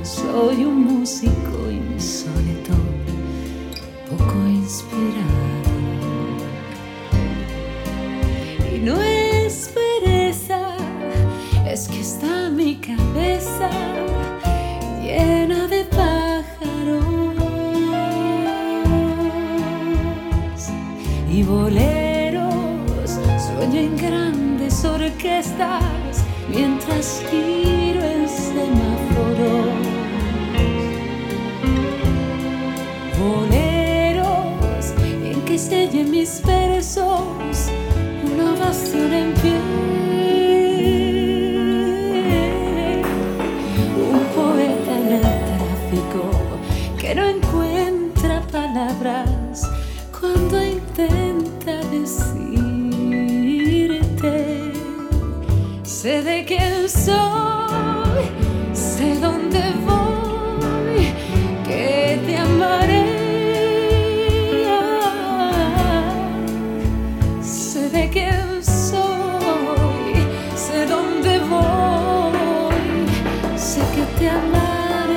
soy un músico insólito, poco inspirado. Y no es pereza, es que está mi cabeza llena de pájaros y boleros. Sueño en grandes orquestas mientras giro en semáforos. Boleros en que sellen mis versos una ovación en pie. Un poeta en el tráfico que no encuentra palabras cuando intenta decirte: sé de quién soy, sé dónde voy, que te amaré. Sé de quién soy, sé dónde voy, sé que te amaré.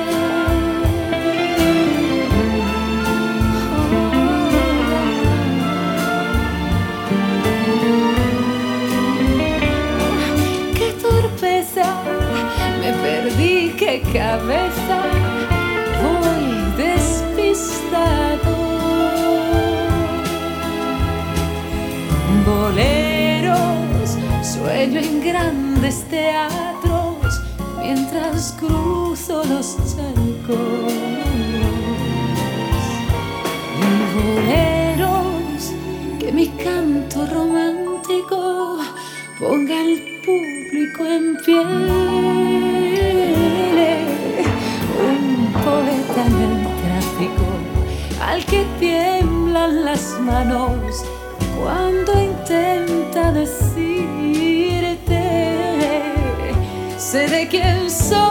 Me perdí, qué cabeza, voy despistado. Boleros, sueño en grandes teatros mientras cruzo los charcos. Y boleros, que mi canto romántico ponga el público en pie. Un poeta en el tráfico al que tiemblan las manos cuando intenta decirte: sé de quién soy,